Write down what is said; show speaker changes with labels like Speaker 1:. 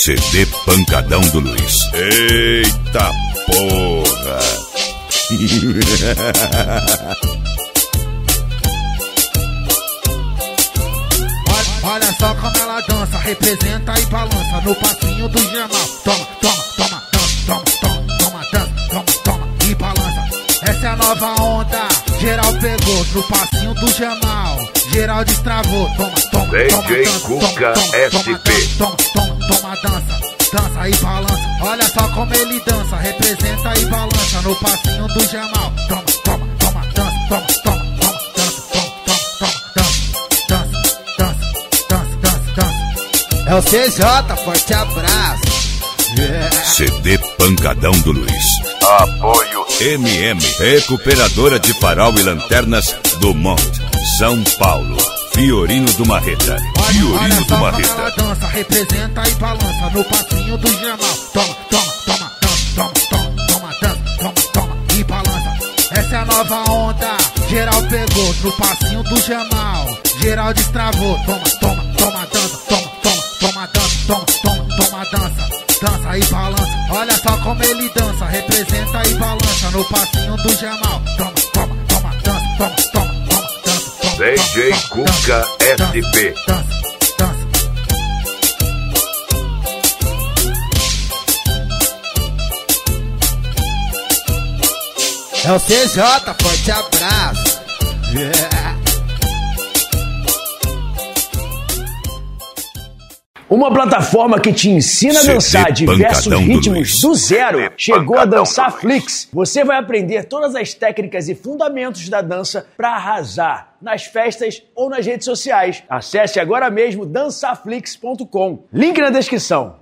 Speaker 1: CD Pancadão do Luiz. Eita porra!
Speaker 2: Olha só como ela dança, representa e balança no passinho do Jamal. Toma, toma, toma, toma, toma, toma, toma, toma e balança. Essa é a nova onda, geral pegou no passinho do Jamal. Geral destravou, toma, toma, toma,
Speaker 1: DJ Cuca SP.
Speaker 2: toma, toma, toma, dança e balança. Olha só como ele dança, representa e balança no passinho do Jamal. Toma, toma, toma, dança, toma, toma, toma, dança, toma, toma, toma, dança. É o CJ, forte abraço.
Speaker 1: CD Pancadão do Luiz.
Speaker 3: Apoio
Speaker 1: MM, recuperadora de farol e lanternas do Monte, São Paulo. Fiorino do Marreta. Fiorino do Marreta.
Speaker 2: Ela dança, representa e balança no passinho do Jamal. Toma, toma, toma, toma, toma, toma, toma, toma e balança. Essa é a nova onda, geral pegou no passinho do Jamal. Geral destravou, toma, toma, toma, dança, toma, toma, toma, dança, toma, toma, toma, dança. Dança e balança, olha só como ele dança, representa e balança no passinho do Jamal. Toma, toma, toma, dança, toma, toma, toma, dança, toma.
Speaker 3: DJ Cuca SP.
Speaker 2: Dança, dança. É o CJ, forte abraço.
Speaker 4: Uma plataforma que te ensina a dançar diversos ritmos do zero. Chegou a Dançar Flix. Você vai aprender todas as técnicas e fundamentos da dança para arrasar nas festas ou nas redes sociais. Acesse agora mesmo dançaflix.com. Link na descrição.